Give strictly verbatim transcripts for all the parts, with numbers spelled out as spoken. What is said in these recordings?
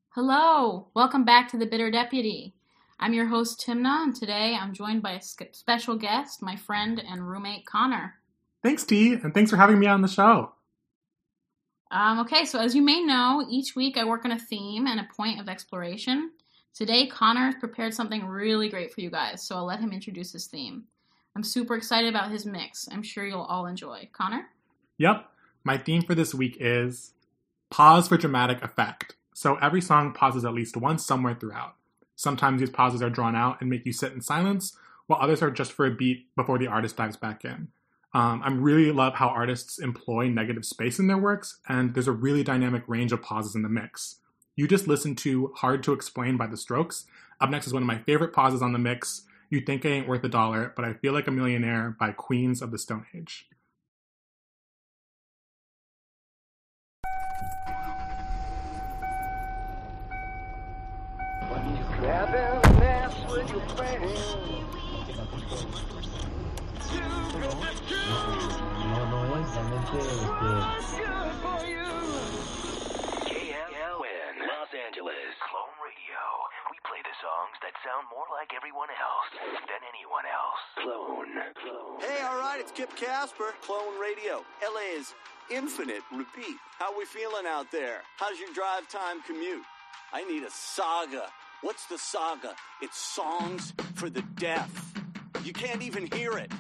Hello, welcome back to The Bitter Deputy. I'm your host, Timna, and today I'm joined by a special guest, my friend and roommate, Connor. Thanks, T, and thanks for having me on the show. Um, okay, so as you may know, each week I work on a theme and a point of exploration. Today, Connor has prepared something really great for you guys, so I'll let him introduce his theme. I'm super excited about his mix. I'm sure you'll all enjoy. Connor? Yep, my theme for this week is pause for dramatic effect. So every song pauses at least once somewhere throughout. Sometimes these pauses are drawn out and make you sit in silence, while others are just for a beat before the artist dives back in. Um, I really love how artists employ negative space in their works, and there's a really dynamic range of pauses in the mix. You just listened to Hard to Explain by The Strokes. Up next is one of my favorite pauses on the mix, You Think I Ain't Worth a Dollar, But I Feel Like a Millionaire by Queens of the Stone Age. Los Angeles. Clone Radio. We play the songs that sound more like everyone else than anyone else. Clone. Clone. Hey, all right, it's Kip Casper, Clone Radio. L A's infinite repeat. How we feeling out there? How's your drive time commute? I need a saga. What's the saga? It's songs for the deaf. You can't even hear it.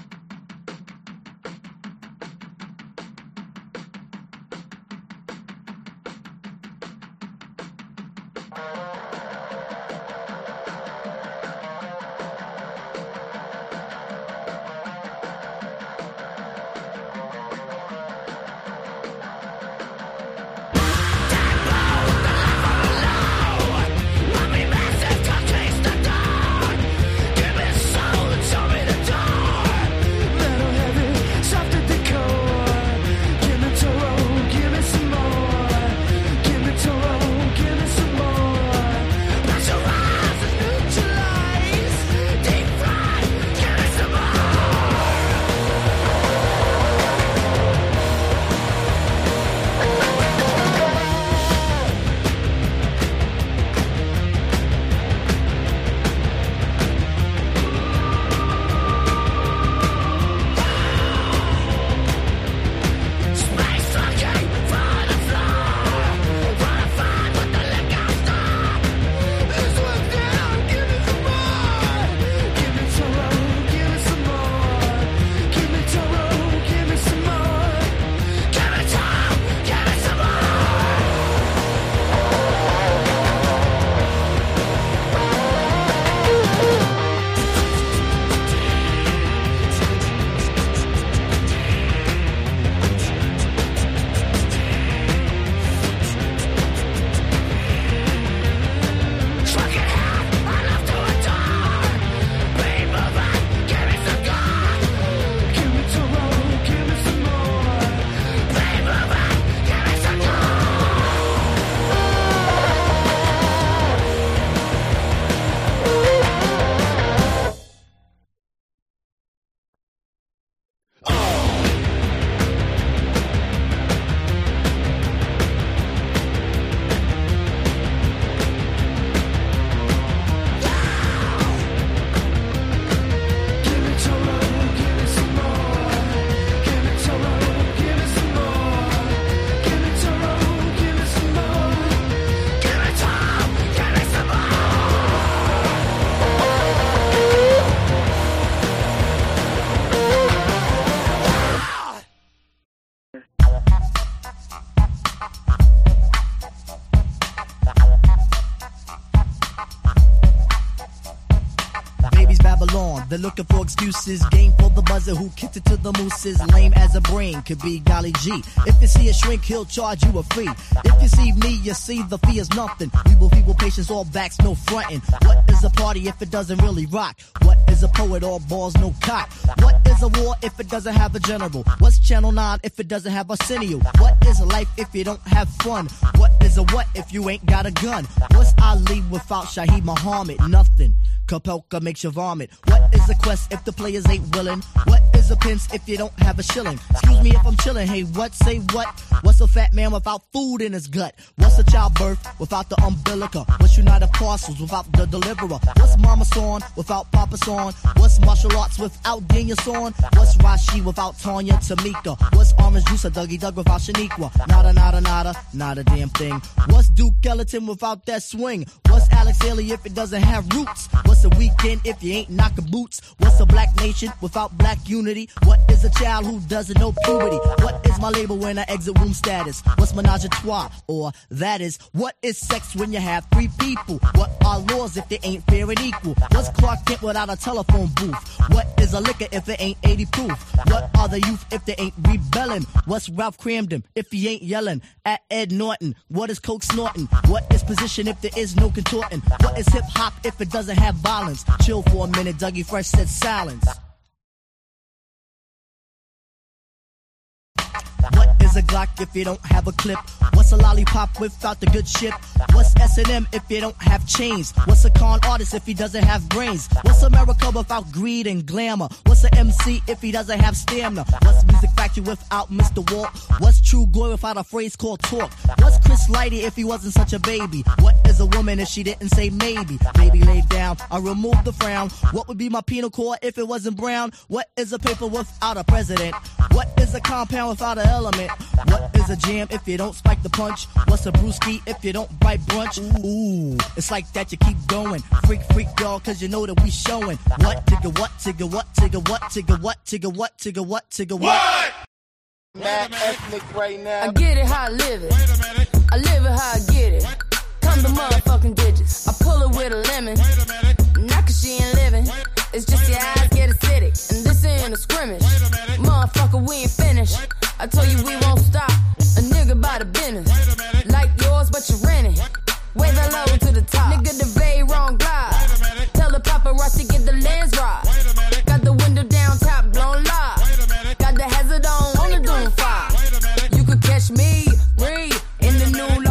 They're looking for excuses, game for the buzzer who kicked it to the mooses. Lame as a brain, could be golly G. If you see a shrink, he'll charge you a fee. If you see me, you see the fee is nothing. We will people patience, all backs, no frontin'. What is a party if it doesn't really rock? What is a poet, all balls, no cock? What is a war if it doesn't have a general? What's Channel nine if it doesn't have Arsenio? What is a life if you don't have fun? What is a what if you ain't got a gun? What's Ali without Shaheed Muhammad? Nothing. Kapelka makes you vomit. What is is a quest if the players ain't willing? What is a pence if you don't have a shilling? Excuse me if I'm chilling, hey what, say what? What's a fat man without food in his gut? What's a childbirth without the umbilical? What's United Parcels without the deliverer? What's Mama Son without Papa Son? What's martial arts without Daniel Son? What's Rashi without Tanya Tamika? What's Orange Juice or Dougie Doug without Shaniqua? Nada, nada, nada, not a damn thing. What's Duke Ellington without that swing? What's Alex Haley if it doesn't have roots? What's a weekend if you ain't knocking boots? What's a black nation without black unity? What is a child who doesn't know puberty? What is my label when I exit room status? What's menage a trois? Or that is, what is sex when you have three people? What are laws if they ain't fair and equal? What's Clark Kent without a telephone booth? What is a liquor if it ain't eighty proof? What are the youth if they ain't rebelling? What's Ralph Cramden if he ain't yelling at Ed Norton? What is coke snorting? What is position if there is no contorting? What is hip hop if it doesn't have violence? Chill for a minute, Dougie Fresh said silence. What is a Glock if you don't have a clip? What's a lollipop without the good ship? What's S and M if you don't have chains? What's a con artist if he doesn't have brains? What's America without greed and glamour? What's a M C if he doesn't have stamina? What's Music Factory without Mister Walt? What's True Glory without a phrase called talk? What's Chris Lighty if he wasn't such a baby? What is a woman if she didn't say maybe? Baby laid down, I removed the frown. What would be my penal code if it wasn't brown? What is a paper without a president? What is a compound without an element? What is a jam if you don't spike the punch? What's a brewski if you don't bite brunch? Ooh, it's like that, you keep going. Freak, freak, y'all, cause you know that we showing. What, tigga, what, tigga, what, tigga, what, tigga, what, tigga, what, tigga, what, tigga, what? Mad ethnic right now. I get it how I live it. I live it how I get it. Come to motherfucking digits. I pull it with a lemon. Not cause she ain't living. It's just your eyes get acidic. And this ain't a scrimmage. Motherfucker, we ain't finished. I told you we won't stop. A nigga by the business. Like yours, but you're renting. Way the low to the top. Nigga, the very wrong glide. Tell the paparazzi get the lens right. Got the window down, top blown live. Got the hazard on, on the doom fire. You could catch me, read, in the new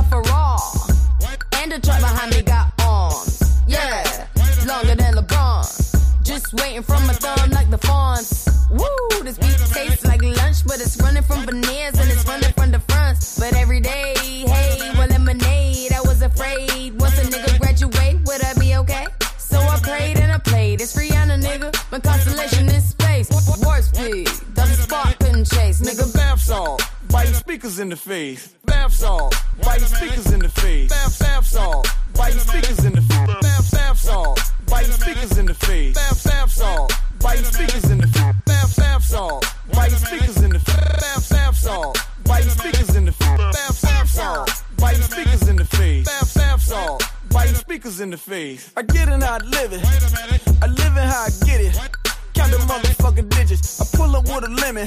LaFerrari. And the truck behind me got arms. Yeah, longer than LeBron. Just waiting from my thumb like the fawns. Woo, this beat tastes like lunch, but it's running from veneers and it's running from the fronts. But every day, hey, well, lemonade, I was afraid. Once a nigga graduate, would I be okay? So I prayed and I played. It's Rihanna, nigga. My constellation is space. Warp speed, doesn't spark, couldn't chase. Nigga, Bath salt, biting speakers in the face. Bath salt, biting speakers in the face. Bath, bath salt, biting speakers in the face. Bath, bath salt, biting speakers in the face. Bath, bath salt, biting speakers in the face. Bath, bath salt, biting speakers in the face. Bath, bath salt, biting speakers in the face. Bath, bath salt, biting speakers in the face. Bath, bath salt, biting speakers in the face. I get it how I live it. I live it how I get it. Count the motherfucking digits. I pull up with a lemon.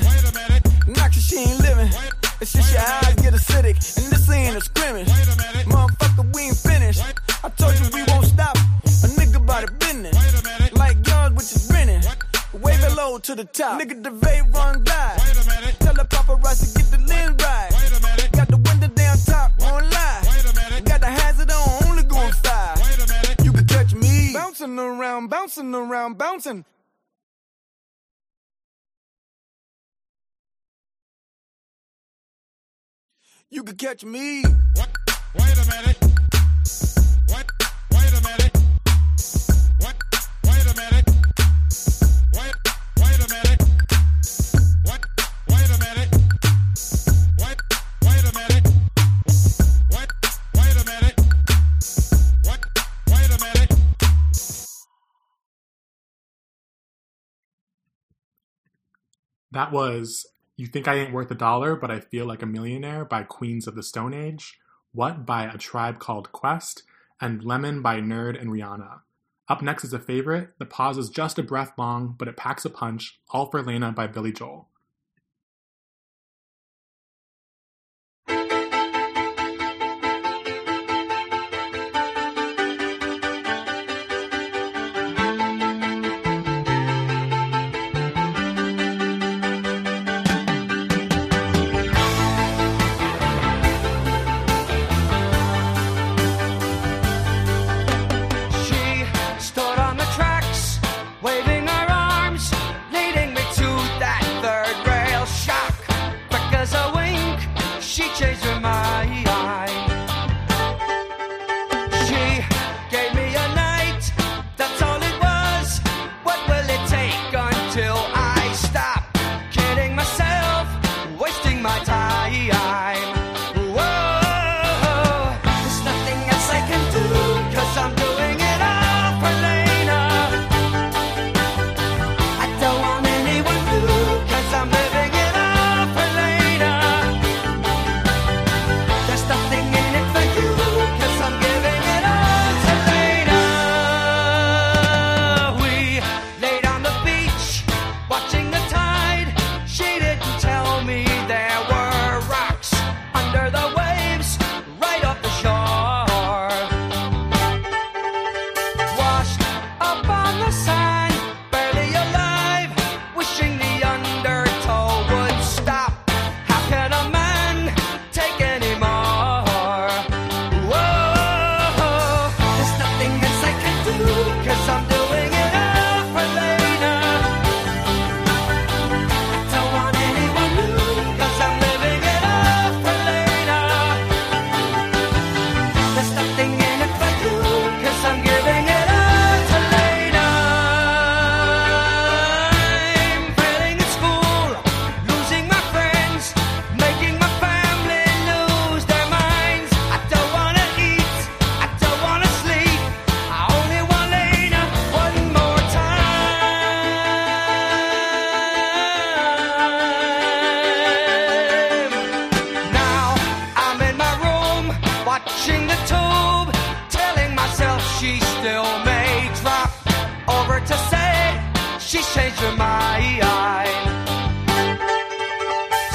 Not cause she ain't living. It's just your eyes get acidic. And this ain't a scrimmage. Motherfucker, we ain't finished. I told you we won't stop. A nigga by the business. Like guns with your grinning. Wave it low to the top. Nigga, the vape run die. Tell the paparazzi get the lens right. Got the window down top, won't lie. Got the hazard on, only going five. You can catch me bouncing around, bouncing around, bouncing. You could catch me. What? Wait a minute. What? Wait a minute. What? Wait a minute. Wait. Wait a minute. What? Wait a minute. What? Wait a minute. What? Wait a minute. What? Wait a minute. That was You Think I Ain't Worth a Dollar, But I Feel Like a Millionaire by Queens of the Stone Age, What by A Tribe Called Quest, and Lemon by Nerd and Rihanna. Up next is a favorite. The pause is just a breath long, but it packs a punch. All for Lena by Billy Joel. Stood on the tracks, waving her arms.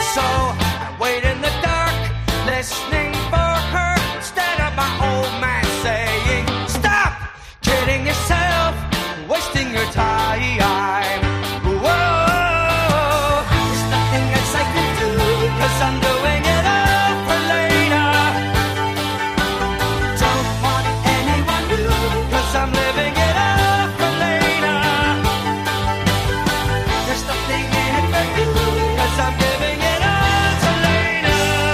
So I wait in the dark, listening for her, instead of my old man saying, stop kidding yourself, wasting your time. Whoa, there's nothing else I can do, cause I'm doing it all for later. Don't want anyone new, cause I'm living it all for later. There's nothing in it for you, cause I'm giving it all to later.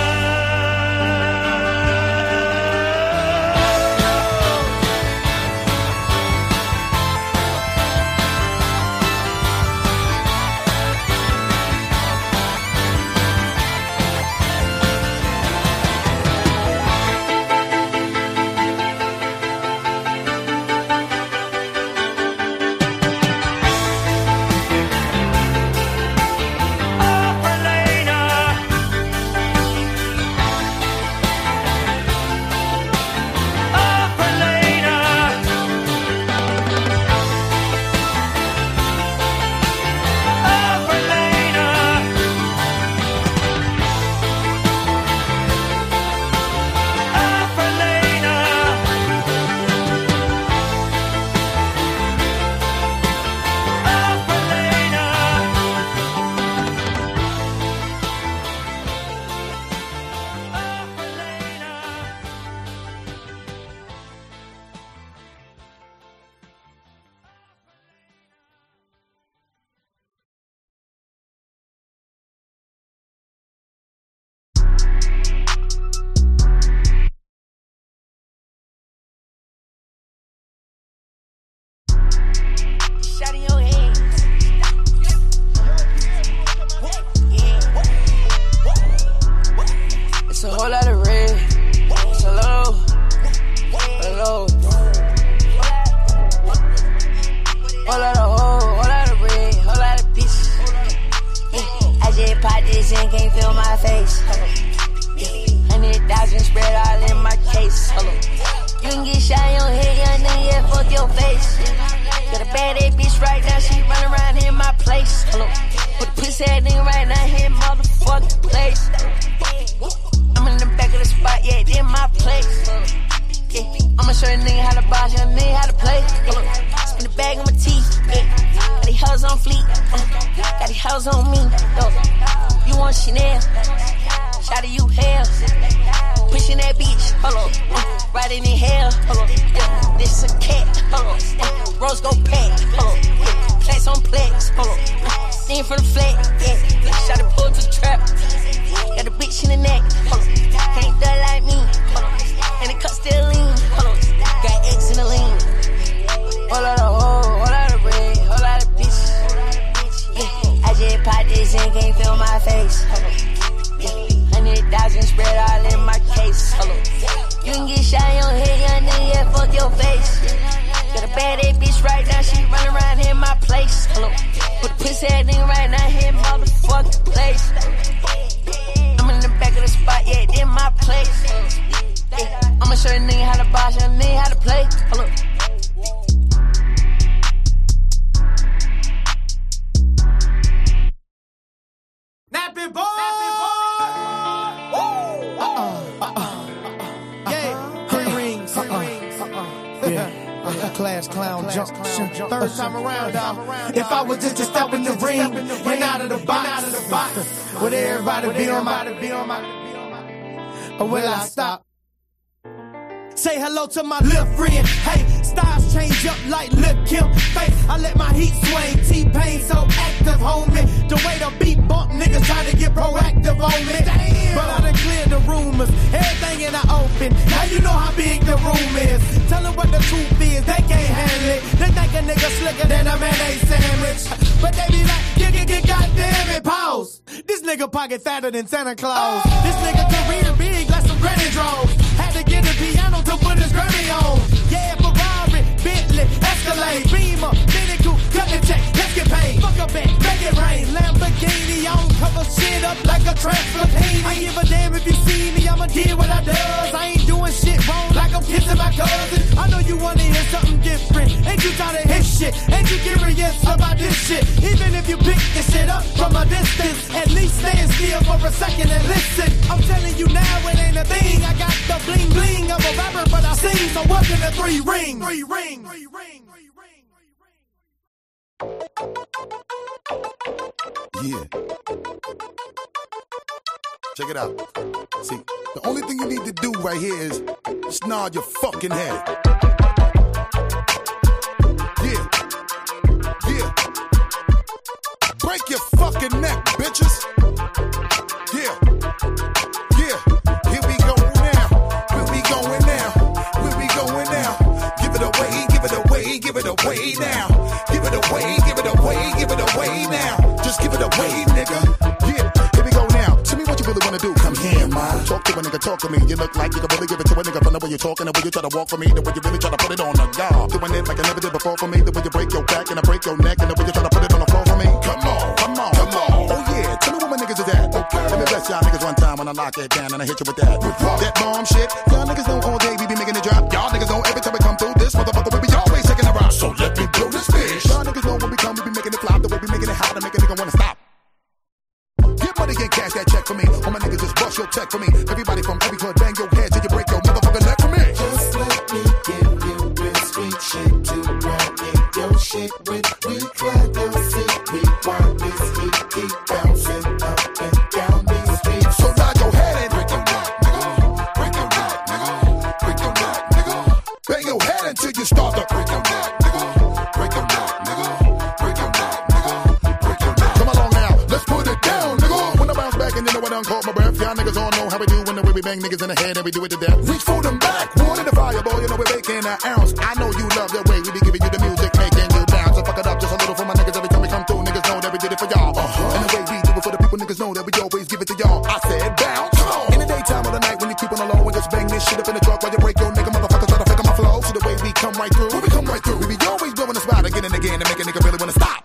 Shot in your head. It's a whole lot of red. It's a low, a low. Whole lot of hoe, whole lot of red, whole lot of bitches. Yeah, I just popped this and can't feel my face. Yeah, hundred thousand spread all in my case. Hello. You can get shot in your head, young nigga, yeah, fuck your face. Got a bad ass bitch right now, she run around in my place. Hello. Put the pussy ass nigga right now here in motherfucking place. I'm in the back of the spot, yeah, this my place. Yeah, I'ma show a nigga how to box, show a nigga how to play. Hello. Spin the bag on my teeth, yeah. Got these hoes on fleek, uh, got these hoes on me. Yo. You want Chanel? Shout to you, hell. Pushing that beach, hold on. Uh, riding in hell, hold on. Yeah, this a cat, hold on. Uh, Rose go pack, hold on. Yeah, plaques on plaques, hold on. Uh, Seen from the flat, yeah. Shout to pull to the trap. Got a bitch in the neck, hold on. Can't do it like me, hold on. And the cut still lean, hold on. Got X in the lean. Whole lot of hoe, whole lot of red, whole lot of bitches. Yeah, I just popped this and can't feel my face, hold on. Hundred thousand spread all in my case. Hello. You can get shot in your head, young nigga, yeah, fuck your face. Got a bad ass bitch right now, she run around in my place. Hello. Put a pussy ass nigga right now here in motherfucking place. I'm in the back of the spot, yeah, this my place. Yeah. I'ma show a nigga how to box, show a nigga how to play. Hello. Nappy boy! Class clown jump, third time around, dog. If I was just to step in the ring and out of the box, would everybody be on my, or will I stop? Say hello to my little friend. Hey, styles change up like Lil' Kim. Face, I let my heat swing. T-Pain so active, homie. The way the beat bump, niggas try to get proactive on me. Damn. But I done cleared the rumors. Everything in the open. Now you know how big the room is. Tell them what the truth is. They can't handle it. They think a nigga slicker than a mayonnaise sandwich. But they be like, get, get, get, goddamn it, pause. This nigga pocket fatter than Santa Claus. Oh. This nigga career big like some granny draws. Had to get a piano to put his Grammy on. Yeah, Ferrari, Bentley, Escalade, Beamer, Mini Coupe, cut the check, let's get paid. Fuck a bank, make it rain. Lamborghini, I don't cover shit up like a transfer pain. I give a damn if you see me, I'ma do what I does. I ain't doing shit wrong like I'm kissing my cousin. I know you wanna hear something different. Ain't you trying to hit shit? Ain't you curious about this shit? Even if you pick this shit up from a distance, at least stand still for a second and listen. I'm telling you now, it ain't a thing. I got the bling bling of a rapper, but I sing. So welcome to Three Ring. Three Ring. Three Ring. Yeah. Check it out. See, the only thing you need to do right here is just nod your fucking head. Yeah. Yeah. Break your fucking neck, bitches. Yeah. Yeah. Here we go now. Where we going now? Where we going now? Give it away, give it away, give it away now. Give it away, give it away, give it away now. Just give it away, nigga. Yeah. Here we go now. Tell me what you really wanna do. Come here, ma. Talk to a nigga, talk to me. You look like you can really give it to a nigga from the way you're talking, the way you try to walk for me, the way you really try to put it on the guard. Doing it like I never did before for me, the way you break your back and I break your neck, and the way you try to put it on the floor for me. Come on, come on, come on. Oh yeah, tell me what my niggas is at. Okay. Let me bless y'all niggas one time when I lock it down and I hit you with that. With that bomb shit. Y'all niggas know all day we be making it drop. Y'all niggas know every time we come through this motherfucker we be always taking a rock. So let me blow this fish. Y'all niggas know when we come we be making it flop, the way we making it hot to make a nigga wanna stop. Get money and cash that check for me. All my niggas just bust your check for me. Everybody from every hood bang your head till you break your motherfucking neck for me. Just let me give you real street shit to ride in your shit with. We try to see we want this heat keep bouncing up and down these streets. So nod your head and break your neck, nigga. Break your neck, nigga. Break your neck, nigga. Bang your head until you start to break your neck, nigga. Break your neck, nigga. Break your neck, nigga. Break your neck. Come along now, let's put it down, nigga. When I bounce back and you know I done caught my breath. Y'all niggas all know how we do when the way we bang niggas in the head and we do it to death. Reach for them back, one in the fire, boy. You know we're making an ounce. I know you love the way we be giving you the music, making you bounce. So fuck it up just a little for my niggas every time we come through. Niggas know that we did it for y'all. Uh-huh. And the way we do it for the people, niggas know that we always give it to y'all. I said bounce. In the daytime or the night when you keep on the low and just bang this shit up in the truck while you break your nigga motherfuckers try to fake on my flow. See the way we come right through. When we come right through, we be always blowing the spot again and again to make a nigga really wanna stop.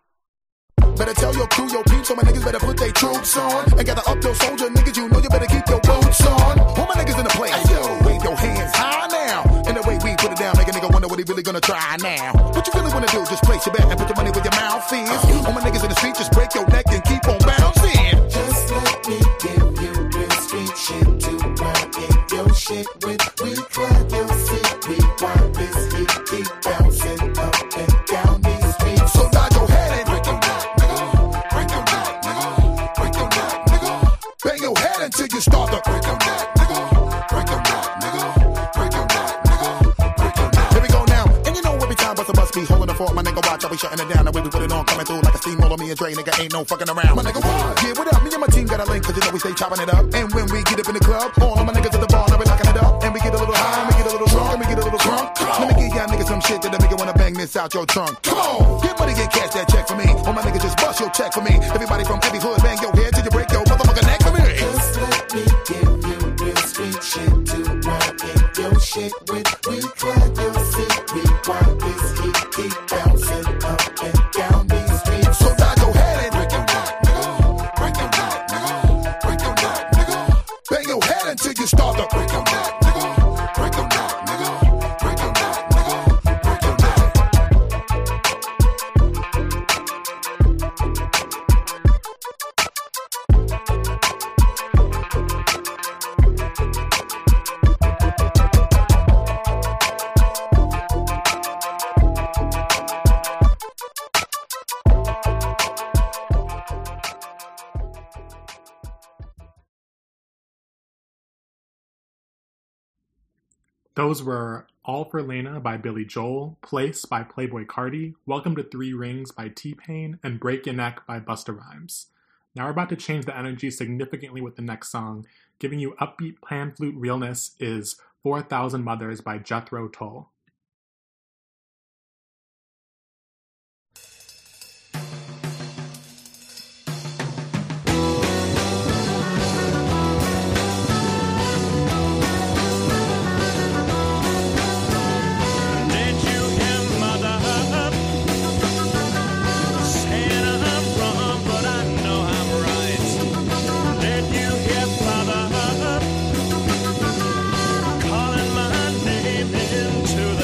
Better tell your crew, your peeps, so my niggas better put their troops on. And gather up your soldier niggas, you know you better keep your boots on. All my niggas in the place, hey, yo, wave your hands high now. And the way we put it down, make a nigga wonder what he really gonna try now. What you really wanna do, just place your bet and put your money where your mouth is. All my niggas in the street, just break your neck and keep on bouncing. Just let me give you real street shit to ride in your shit with. We try to see we want this heat keep bouncing up and down these streets. So nod your head and break your neck, nigga. Break your neck, nigga. Break your neck, nigga. Bang your head until you start to break your neck, nigga. Break your neck, nigga. Break your neck, nigga. Break your neck. Here we go now. And you know every time bust a bus be holding the fort, my nigga watch, I be shutting it down. The way we put it on, coming through like a steamroller. Me and Dre, nigga, ain't no fucking around. My nigga, what? Yeah, what up? Me and my team got a link, cause you know we stay chopping it up. And when we get up in the club, all of my niggas at the bar, now we locking it up. And we get a little high, and we get a little drunk, and we get a little drunk. Let me give y'all niggas some shit that'll make you wanna bang this out your trunk. Come on, get money and cash that check for me. All my niggas just bust your check for me. Everybody from every hood, bang your head till you break your motherfucking neck for me. Just let me give you real street shit to ride in your shit with. We try to see we want this heat keep bouncing up and down these streets. So nod your head and break your neck, nigga. Break your neck, nigga. Break your neck, nigga. Bang your head until you start to break your neck, nigga. Break your neck, nigga. Break your neck, nigga. Break your neck. Those were All for Lena by Billy Joel, Place by Playboi Carti, Welcome to Three Rings by T-Pain, and Break Your Neck by Busta Rhymes. Now we're about to change the energy significantly with the next song. Giving you upbeat pan flute realness is four thousand Mothers by Jethro Tull. Calling my name into the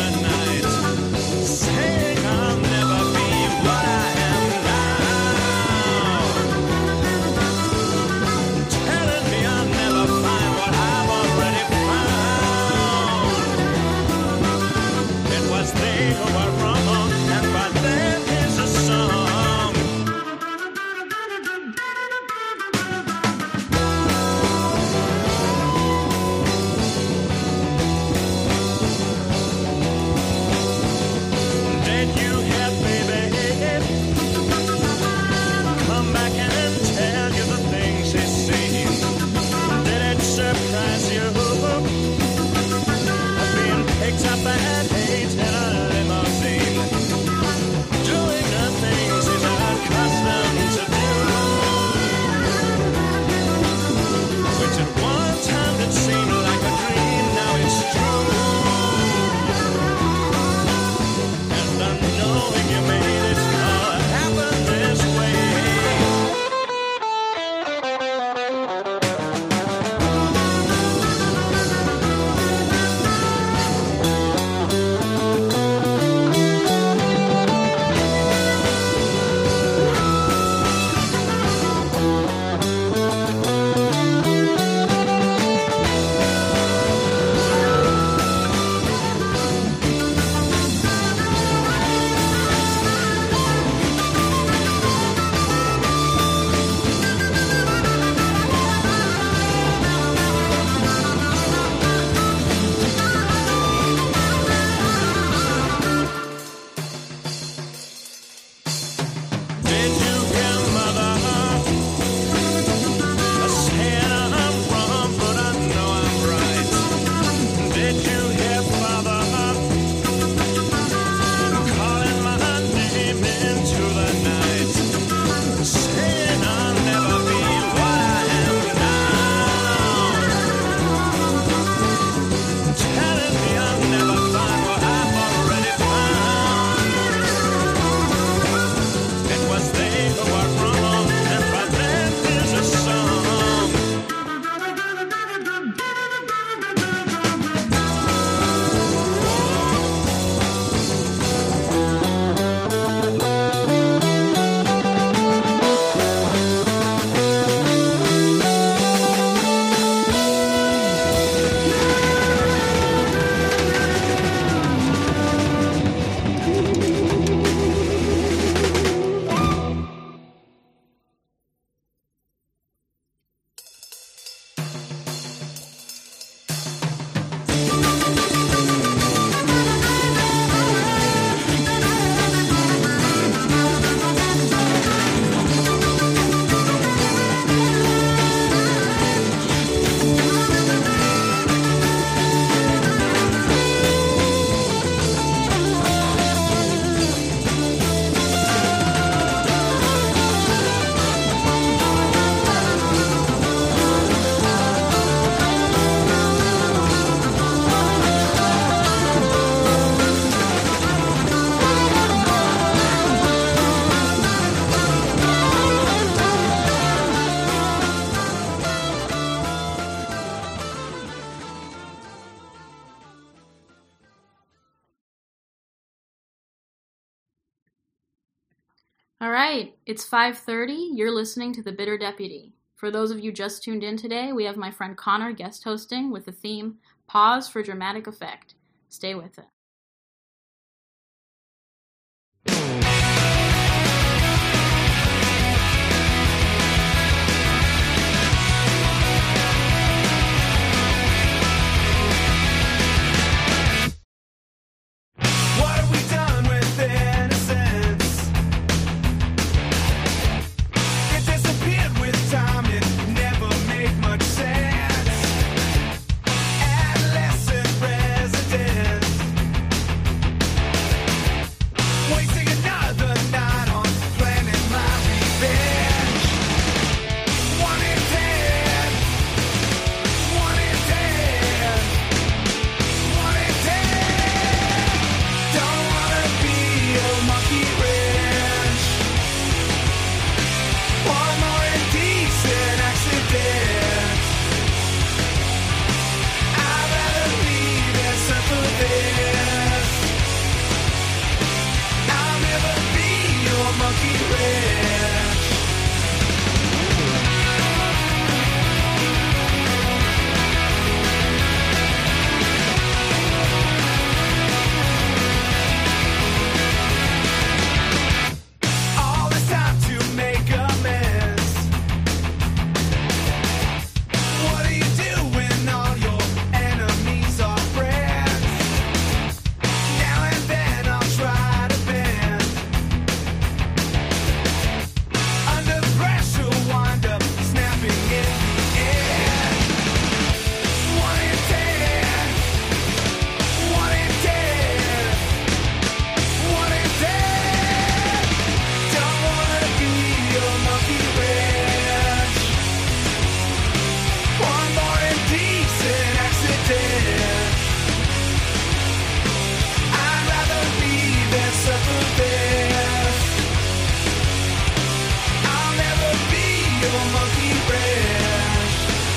All right, it's five thirty. You're listening to The Bitter Deputy. For those of you just tuned in today, we have my friend Connor guest hosting with the theme Pause for Dramatic Effect. Stay with it. What have we done with innocence? It disappeared with time, it never made much sense. Adolescent resident, wasting another night on planning my revenge. One in ten, one in ten, one in ten. Don't wanna be a monkey wrench. One more indecent accident. I'd rather leave than suffer this. I'll never be your monkey wrench. All this time to make amends. What do you do when all your enemies are friends? Now and then I'll try to bend. Under pressure, wind up snapping in the end. One in ten, one in ten, one in ten. Don't wanna be your monkey wrench. One more indecent accident. I'd rather leave than suffer this. I'll never be your monkey wrench.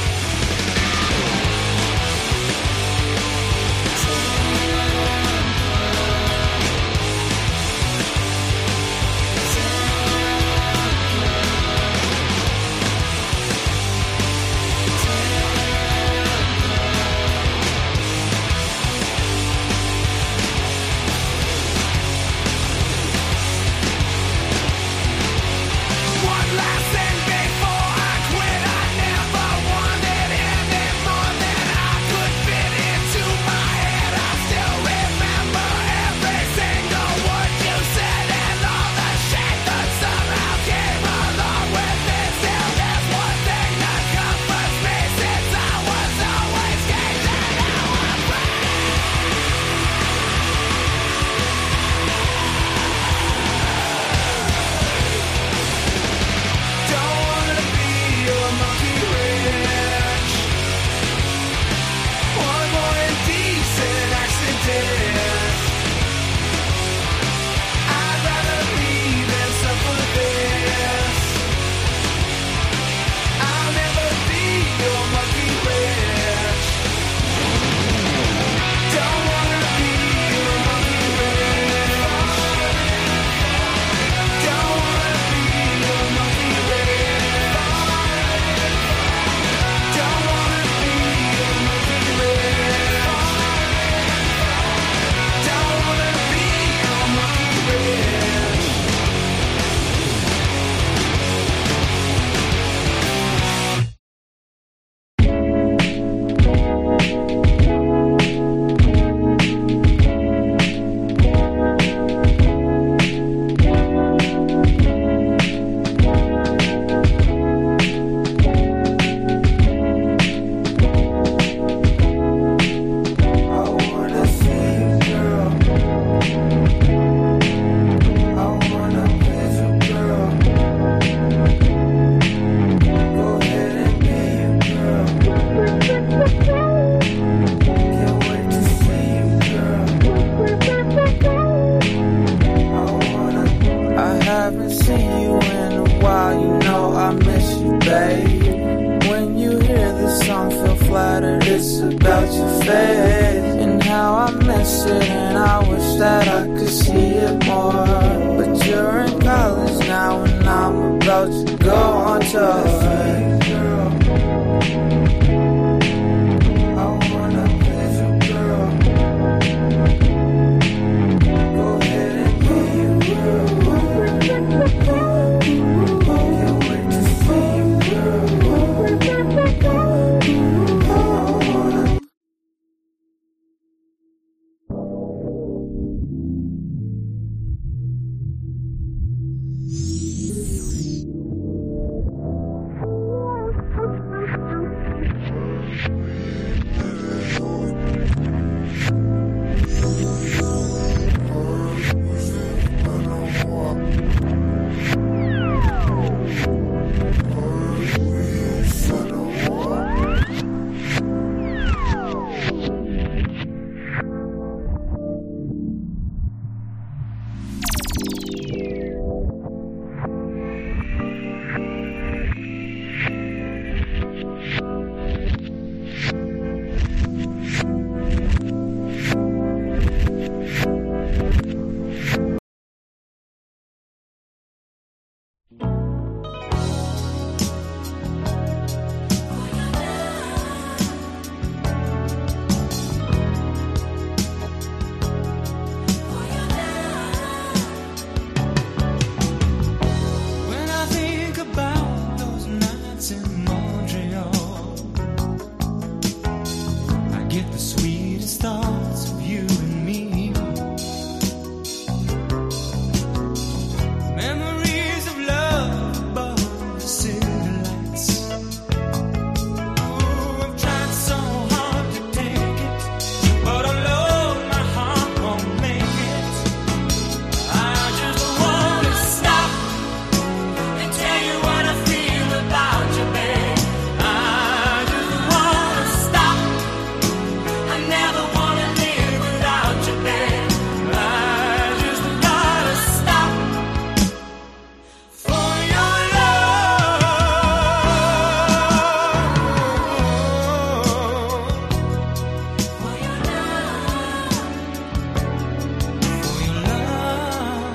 One last thing before I quit. I never wanted any more than I could fit into my head. I still remember every single word you said and all the shit that somehow came along with it. Still, there's one thing that comforts me since I was always caged and now I'm free. Don't wanna be your monkey wrench. One more indecent accident. I'd rather leave than suffer this. I'll never be your monkey wrench. Don't wanna be your monkey wrench. Don't wanna be your monkey wrench. Don't wanna be your monkey wrench. Don't wanna be your monkey wrench. I wanna see you, girl. I wanna please you, girl. Go ahead and be you, girl. Can't wait to see you, girl. I wanna. I haven't seen you in a while. You know I miss you, babe. When you hear this song, feel flattered. It's about your face and how I miss it, and I wish that I could see it more. But you're in college now. it's alright, girl. I wanna please you, girl. Go ahead and get you, girl. Can't wait to see you, girl. I wanna. When I think about those nights in Montreal, I get the sweetest thoughts of you and me. Memories of love above the city lights. Ooh, I've tried so hard to take it, but alone my heart won't make it. I just wanna stop and tell you what I feel about you, babe. I just wanna stop. I never wanna live without you, babe. I just gotta stop for your love. For your love. For your love.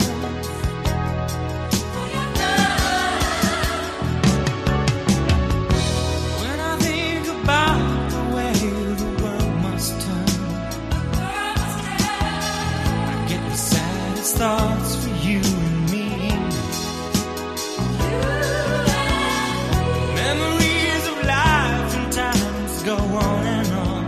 For your love. When I think about the way the world must turn, I get the saddest thoughts for you and me. Memories of life and times go on and on.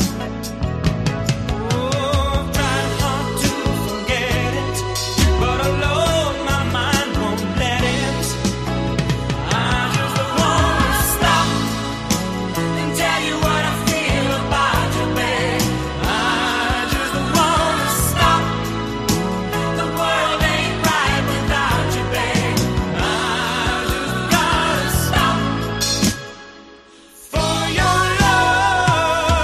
Oh, I've tried hard to forget it, but alone my mind won't let it. I just wanna stop and tell you what I feel about you, babe. I just wanna stop. The world ain't right without you, babe. I just gotta stop for your love.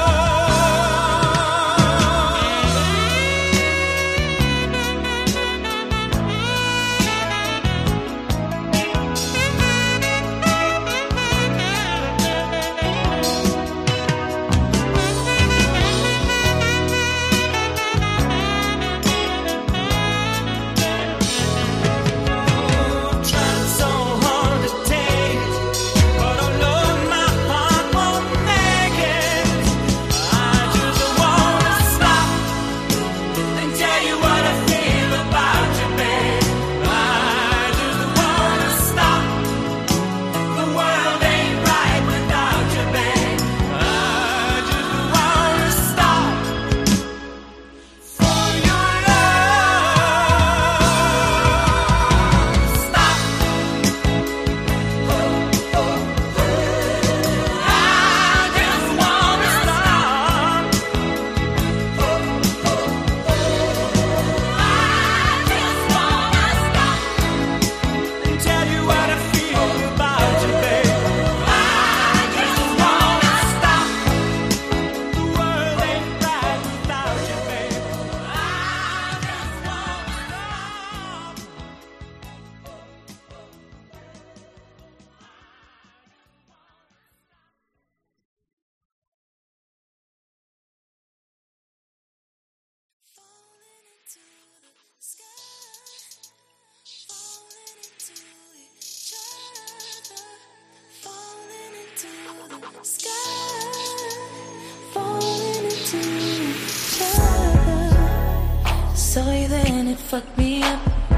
the sky, falling into each other. Saw you then, it fucked me up.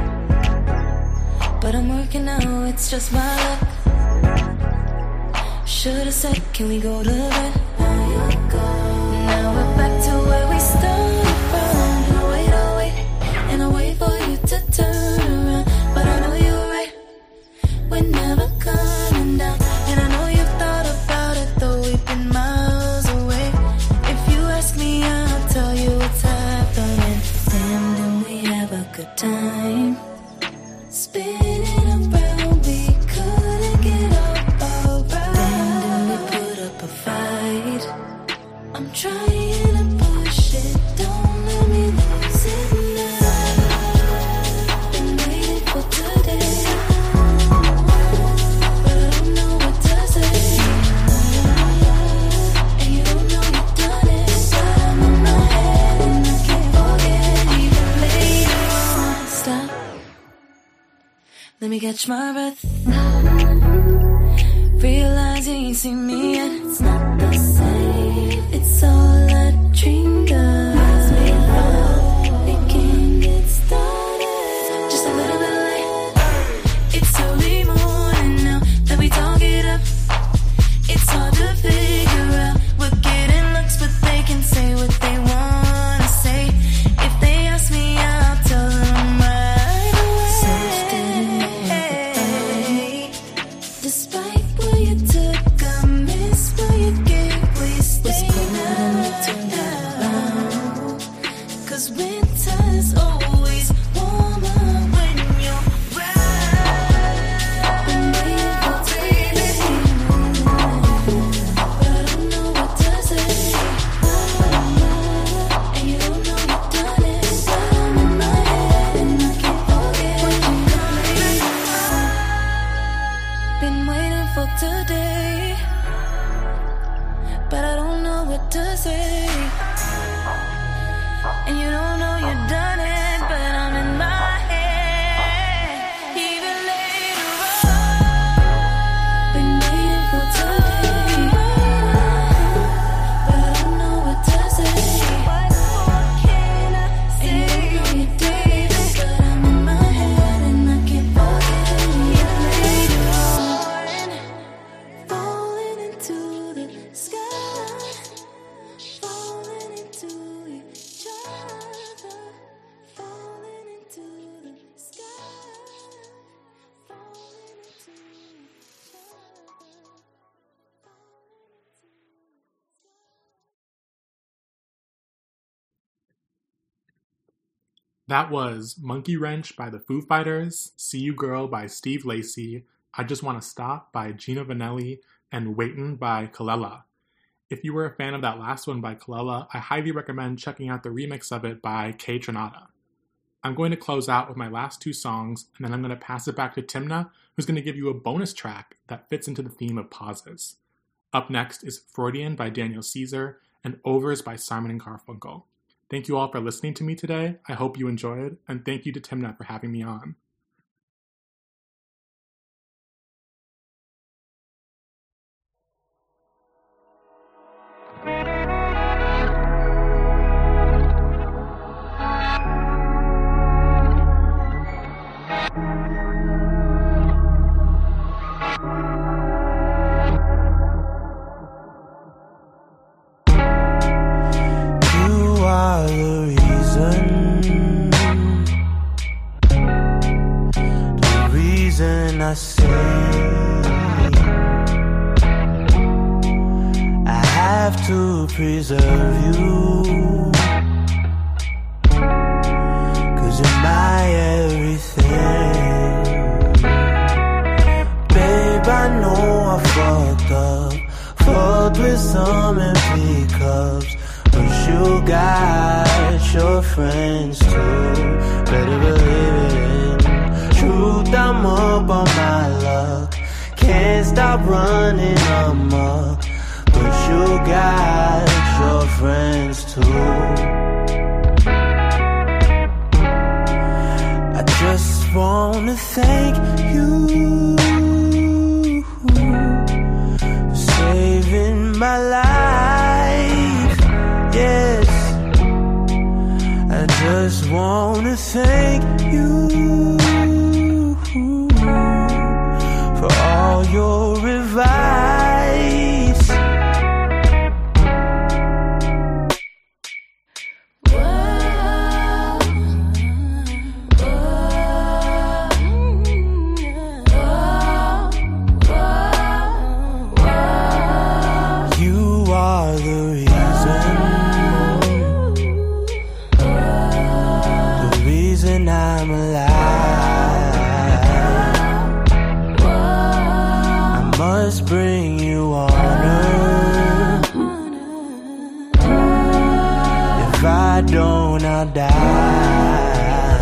But I'm working now, it's just my luck. Should've said, can we go to bed? Now you're gone. Now we're back to where we started from. And I wait, I wait, and I wait for you to turn around. But I know you're right, we're never coming down. And I know you've thought about it, though we've been miles away. If you ask me, I'll tell you what's happening. Damn, then we have a good time. Spinning around, we couldn't get up alright. Then we put up a fight. I'm trying to push it, don't let me lose it now. Been waiting for today, but I don't know what to say. And you don't know you've done it, but I'm in my head and I can't forget. Even later on, stop. Let me catch my breath. Realize you ain't seen me yet. It's not the same. It's all I dreamed of. It can't get started. Just a little bit late. It's early morning now that we talk it up. It's hard to figure out. We're getting looks, but they can say what they wanna say. If they ask me, I'll tell them right away. Such didn't have a fight. Despite what you took, I miss what you gave. We stayed and we turned it around. Cause winter's always warmer when you're around. Been waiting for today, but I don't know what to say. And you don't know you've done it, but I'm in my head and I can't forget what you done. Been waiting for today, but I don't know what to say. And you don't know you've done it, but I'm in my head. Even later on, been waiting for today, but I don't know what to say. What more can I say? And you don't know you did it, but I'm in my head and I can't forget. Even later on, falling into the sky, falling into each other, falling into the sky, falling into each other, falling into That was Monkey Wrench by the Foo Fighters, See You Girl by Steve Lacy, I Just Wanna Stop by Gina Vanelli, and Waitin' by Kalela. If you were a fan of that last one by Kalela, I highly recommend checking out the remix of it by Kay Trinata. I'm going to close out with my last two songs, and then I'm going to pass it back to Timna, who's going to give you a bonus track that fits into the theme of pauses. Up next is Freudian by Daniel Caesar, and Overs by Simon and Garfunkel. Thank you all for listening to me today. I hope you enjoyed, and thank you to Timna for having me on. You are the reason, the reason I say I have to preserve you, 'cause you're my everything. Babe, I know I fucked up, fucked with some empty cups, but you got your friends too. Better believe it. Truth, I'm up on my luck, can't stop running amok, but you got your friends too. I just wanna thank you. Say in my life. Yes, I just wanna thank you for all your advice. You are the reason, the reason I'm alive. I must bring you honor. If I don't, I'll die.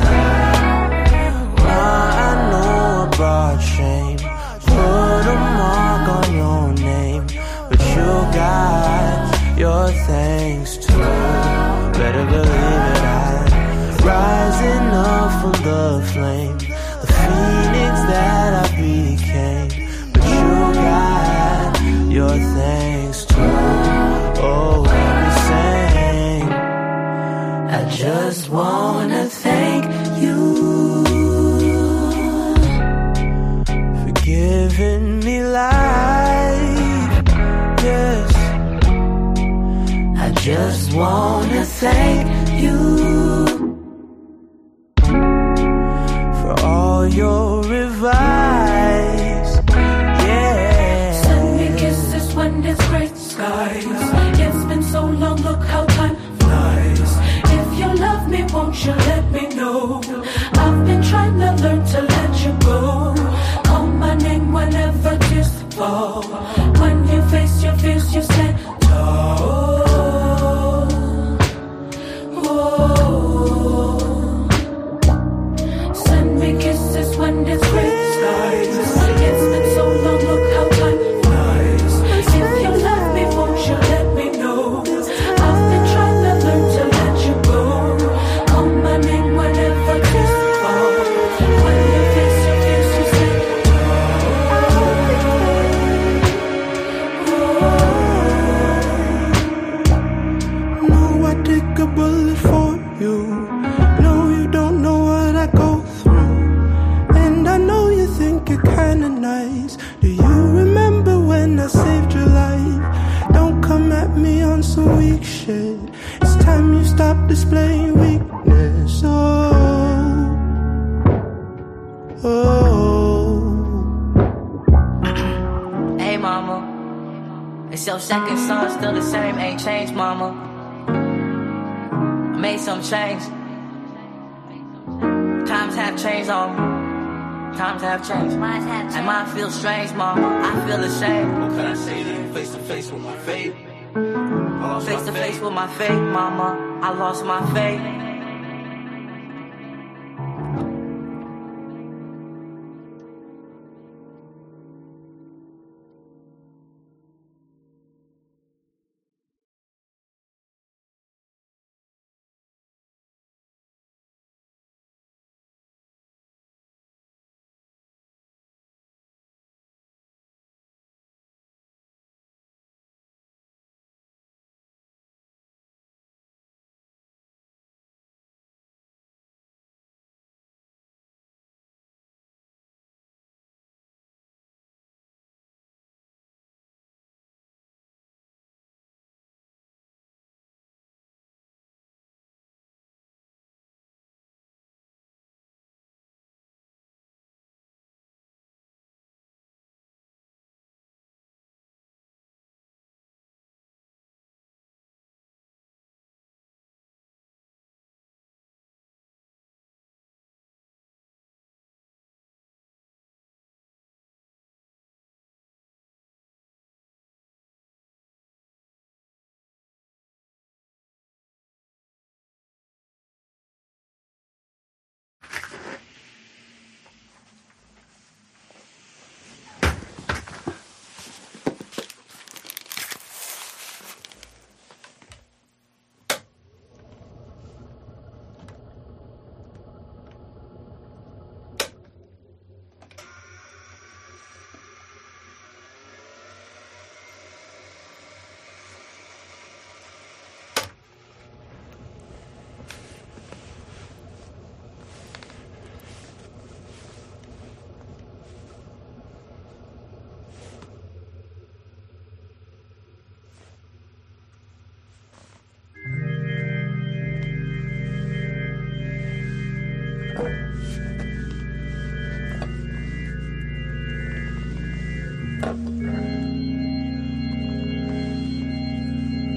Now I know I brought shame, put a mark on your name, but you got your things too. Better believe it, I'm rising up from the flame, the phoenix that I became. But you got your things too. Oh, let me sing. I just wanna thank you for giving me life. Yes, I just wanna thank you for all your advice. Yeah. Send me kisses when there's great skies. It's been so long, look how time flies. If you love me, won't you let me know? I've been trying to learn to let you go. Call my name whenever tears fall. When you face your fears, you stand tall. Oh. Send me kisses when there's great skies. It's been so long, look how time flies. If you love me, won't you let me know? I've been trying to learn to let you go. Call my name whenever tears fall. When you face your fears, you stand tall. No, I take a bullet for you. No, you don't know what I go through. And I know you think you're kinda nice. Do you remember when I saved your life? Don't come at me on some weak shit. It's time you stop displaying weakness. Oh, oh. Hey mama, it's your second son, still the same, ain't changed mama. I made some change. Times have changed on me. Times have changed. And mine feels strange, mama. I feel ashamed. What can I say to you face to face with my fate? Face to face with my fate, mama. I lost my faith.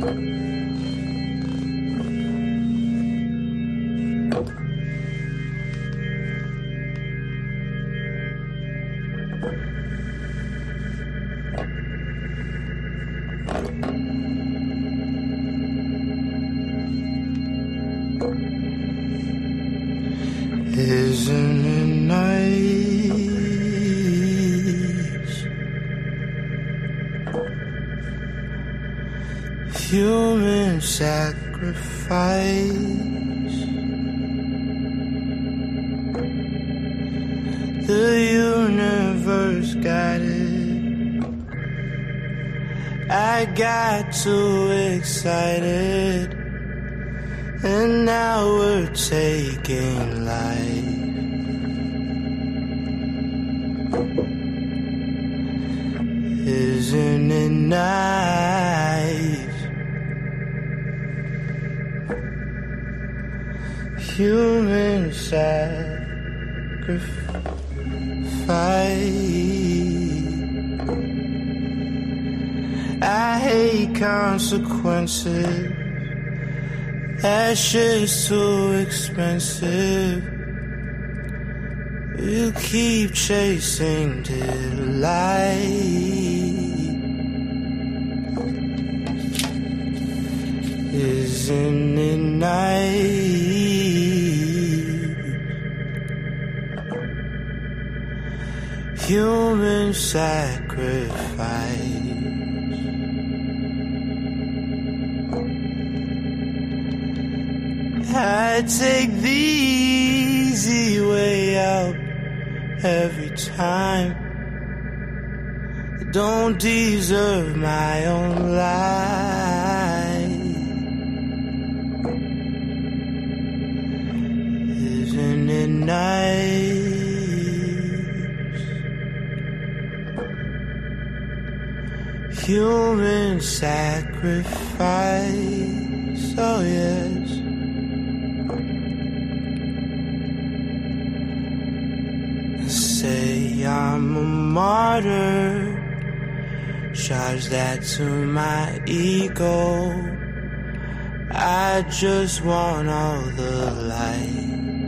Isn't it nice? Human sacrifice. The universe got it. I got too excited. And now we're taking life. Isn't it nice? Human sacrifice. I hate consequences. That shit's too expensive. You keep chasing delight. Isn't it nice? Human sacrifice. I take the easy way out every time. I don't deserve my own life. Isn't it nice? Human sacrifice, oh yes. Say I'm a martyr, charge that to my ego. I just want all the lights.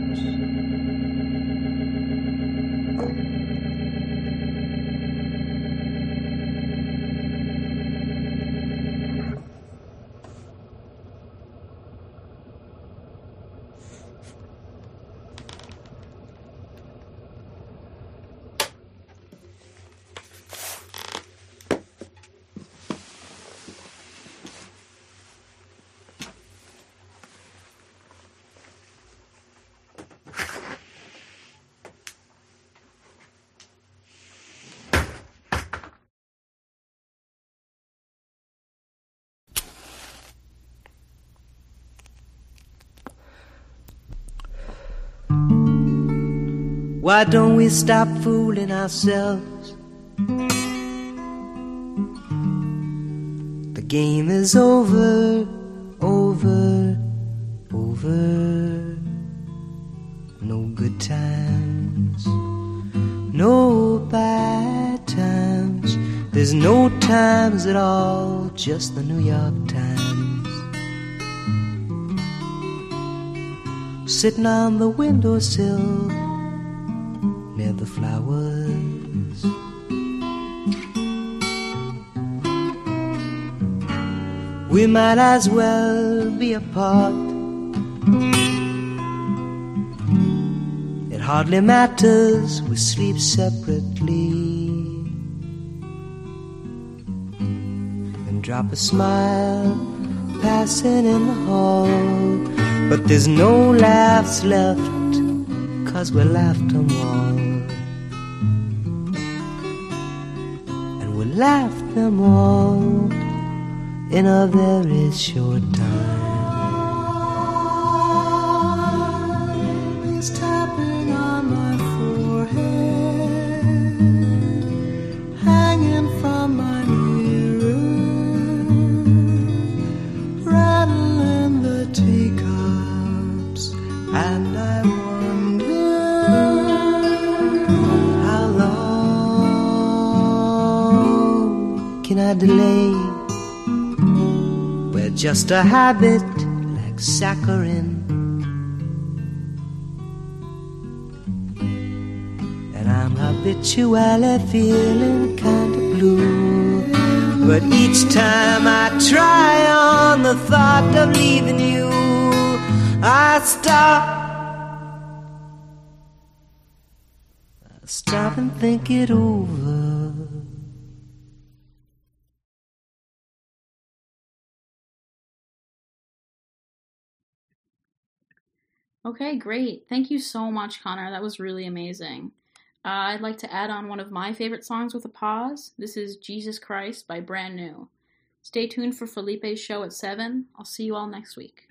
Why don't we stop fooling ourselves? The game is over, over, over. No good times, no bad times. There's no times at all, just the New York Times. Sitting on the windowsill near the flowers, we might as well be apart. It hardly matters, we sleep separately, and drop a smile passing in the hall. But there's no laughs left, 'cause we laughed them all. Laughed them all in a very short time. He's tapping on my forehead, hanging from my mirror, rattling the teacups, and I wonder how long can I delay? We're just a habit like saccharin. And I'm habitually feeling kind of blue. But each time I try on the thought of leaving you, I stop. I stop and think it over. Okay, great. Thank you so much, Connor. That was really amazing. Uh, I'd like to add on one of my favorite songs with a pause. This is Jesus Christ by Brand New. Stay tuned for Felipe's show at seven. I'll see you all next week.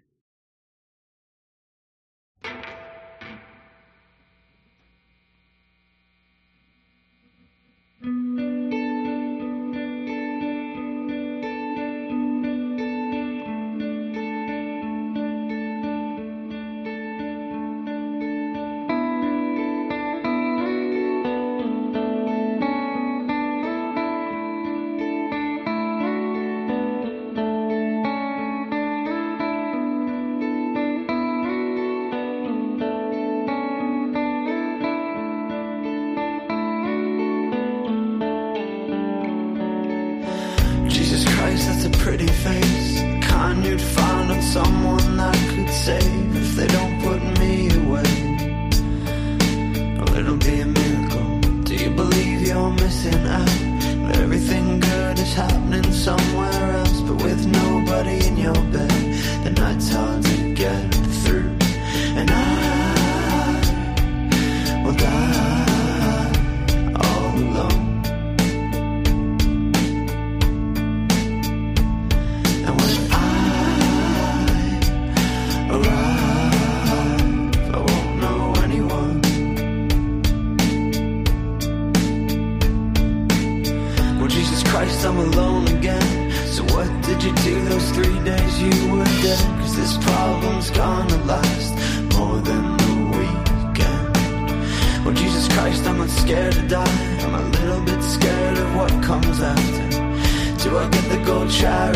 That's a pretty face, the kind you'd find on someone I could save if they don't put me away. Well, it'll be a miracle. Do you believe you're missing out? That everything good is happening somewhere else, but with nobody in your bed, the night's hard to get through. And I will die all alone. I'm alone again. So what did you do those three days you were dead? Cause this problem's gonna last more than the weekend. Well, Jesus Christ, I'm not scared to die. I'm a little bit scared of what comes after. Do I get the gold shadow?